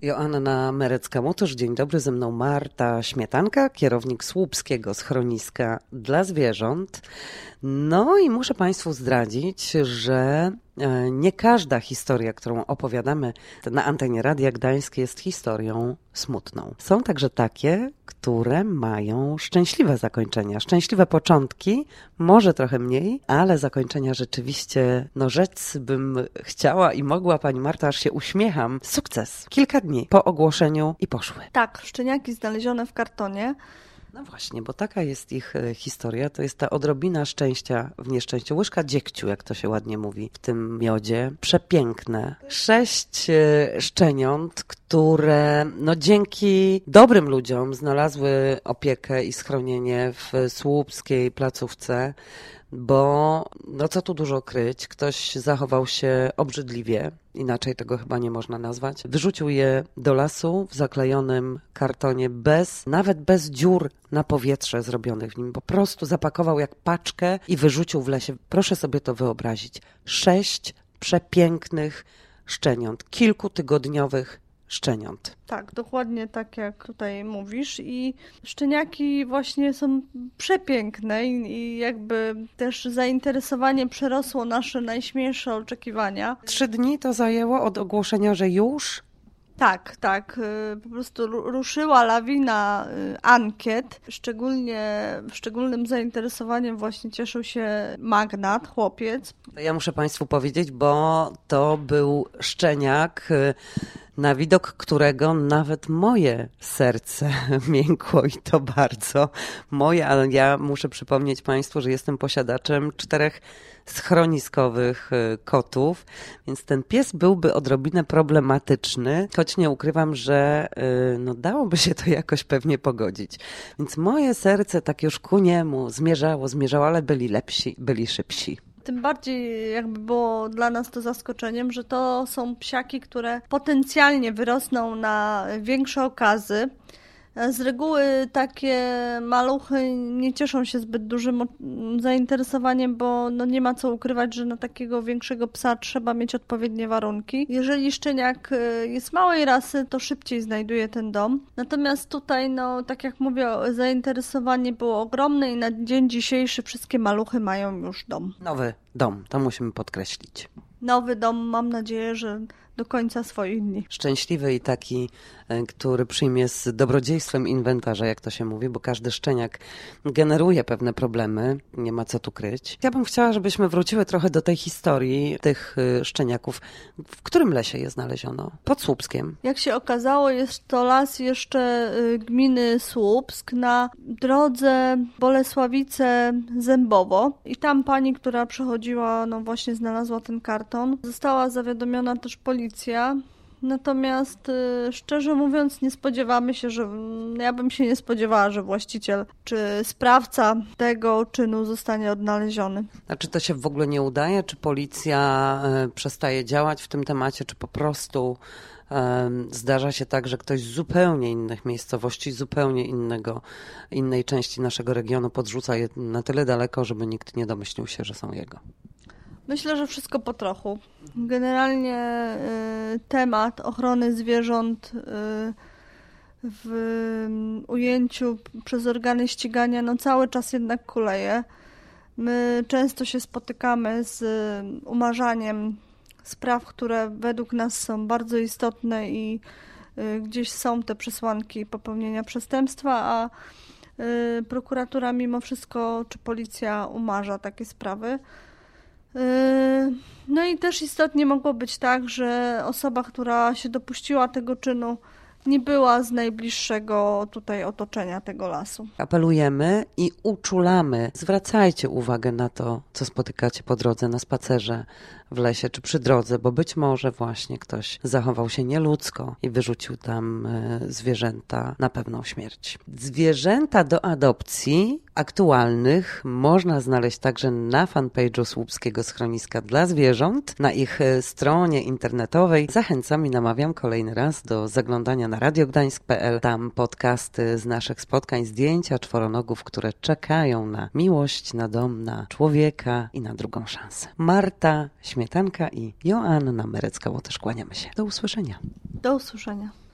Joanna Merecka-Łotosz, dzień dobry, ze mną Marta Śmietanka, kierownik Słupskiego Schroniska dla Zwierząt. No i muszę Państwu zdradzić, że nie każda historia, którą opowiadamy na antenie Radia Gdańsk, jest historią smutną. Są także takie, które mają szczęśliwe zakończenia, szczęśliwe początki, może trochę mniej, ale zakończenia rzeczywiście, rzec bym chciała i mogła, Pani Marta, aż się uśmiecham. Sukces. Kilka dni po ogłoszeniu i poszły. Tak, szczeniaki znalezione w kartonie. No właśnie, bo taka jest ich historia, to jest ta odrobina szczęścia w nieszczęściu. Łyżka dziegciu, jak to się ładnie mówi w tym miodzie. Przepiękne. 6 szczeniąt, które dzięki dobrym ludziom znalazły opiekę i schronienie w słupskiej placówce, bo co tu dużo kryć, ktoś zachował się obrzydliwie, inaczej tego chyba nie można nazwać. Wyrzucił je do lasu w zaklejonym kartonie, nawet bez dziur na powietrze zrobionych w nim. Po prostu zapakował jak paczkę i wyrzucił w lesie. Proszę sobie to wyobrazić. 6 przepięknych szczeniąt, kilkutygodniowych szczeniąt. Tak, dokładnie tak jak tutaj mówisz i szczeniaki właśnie są przepiękne i jakby też zainteresowanie przerosło nasze najśmielsze oczekiwania. 3 dni to zajęło od ogłoszenia, że już? Tak. Po prostu ruszyła lawina ankiet. Szczególnym zainteresowaniem właśnie cieszył się magnat, chłopiec. Ja muszę Państwu powiedzieć, bo to był szczeniak, na widok którego nawet moje serce miękło i to bardzo moje, ale ja muszę przypomnieć Państwu, że jestem posiadaczem 4 schroniskowych kotów, więc ten pies byłby odrobinę problematyczny, choć nie ukrywam, że dałoby się to jakoś pewnie pogodzić. Więc moje serce tak już ku niemu zmierzało, ale byli lepsi, byli szybsi. Tym bardziej jakby było dla nas to zaskoczeniem, że to są psiaki, które potencjalnie wyrosną na większe okazy. Z reguły takie maluchy nie cieszą się zbyt dużym zainteresowaniem, bo nie ma co ukrywać, że na takiego większego psa trzeba mieć odpowiednie warunki. Jeżeli szczeniak jest małej rasy, to szybciej znajduje ten dom. Natomiast tutaj, tak jak mówię, zainteresowanie było ogromne i na dzień dzisiejszy wszystkie maluchy mają już dom. Nowy dom, to musimy podkreślić. Nowy dom, mam nadzieję, że do końca swoich dni. Szczęśliwy i taki, który przyjmie z dobrodziejstwem inwentarza, jak to się mówi, bo każdy szczeniak generuje pewne problemy, nie ma co tu kryć. Ja bym chciała, żebyśmy wróciły trochę do tej historii tych szczeniaków. W którym lesie je znaleziono? Pod Słupskiem. Jak się okazało, jest to las jeszcze gminy Słupsk na drodze Bolesławice-Zębowo i tam pani, która przechodziła, właśnie znalazła ten karton. Została zawiadomiona też policja. Natomiast szczerze mówiąc ja bym się nie spodziewała, że właściciel czy sprawca tego czynu zostanie odnaleziony. A czy to się w ogóle nie udaje? Czy policja przestaje działać w tym temacie? Czy po prostu zdarza się tak, że ktoś z zupełnie innych miejscowości, zupełnie innej części naszego regionu podrzuca je na tyle daleko, żeby nikt nie domyślił się, że są jego? Myślę, że wszystko po trochu. Generalnie temat ochrony zwierząt w ujęciu przez organy ścigania cały czas jednak kuleje. My często się spotykamy z umarzaniem spraw, które według nas są bardzo istotne i gdzieś są te przesłanki popełnienia przestępstwa, a prokuratura mimo wszystko czy policja umarza takie sprawy. I też istotnie mogło być tak, że osoba, która się dopuściła tego czynu, nie była z najbliższego tutaj otoczenia tego lasu. Apelujemy i uczulamy. Zwracajcie uwagę na to, co spotykacie po drodze, na spacerze, w lesie czy przy drodze, bo być może właśnie ktoś zachował się nieludzko i wyrzucił tam zwierzęta na pewną śmierć. Zwierzęta do adopcji aktualnych można znaleźć także na fanpage'u Słupskiego Schroniska dla Zwierząt, na ich stronie internetowej. Zachęcam i namawiam kolejny raz do zaglądania na radiogdańsk.pl. Tam podcasty z naszych spotkań, zdjęcia czworonogów, które czekają na miłość, na dom, na człowieka i na drugą szansę. Marta Śmietanka i Joanna Merecka-Łotosz, kłaniamy się. Do usłyszenia. Do usłyszenia.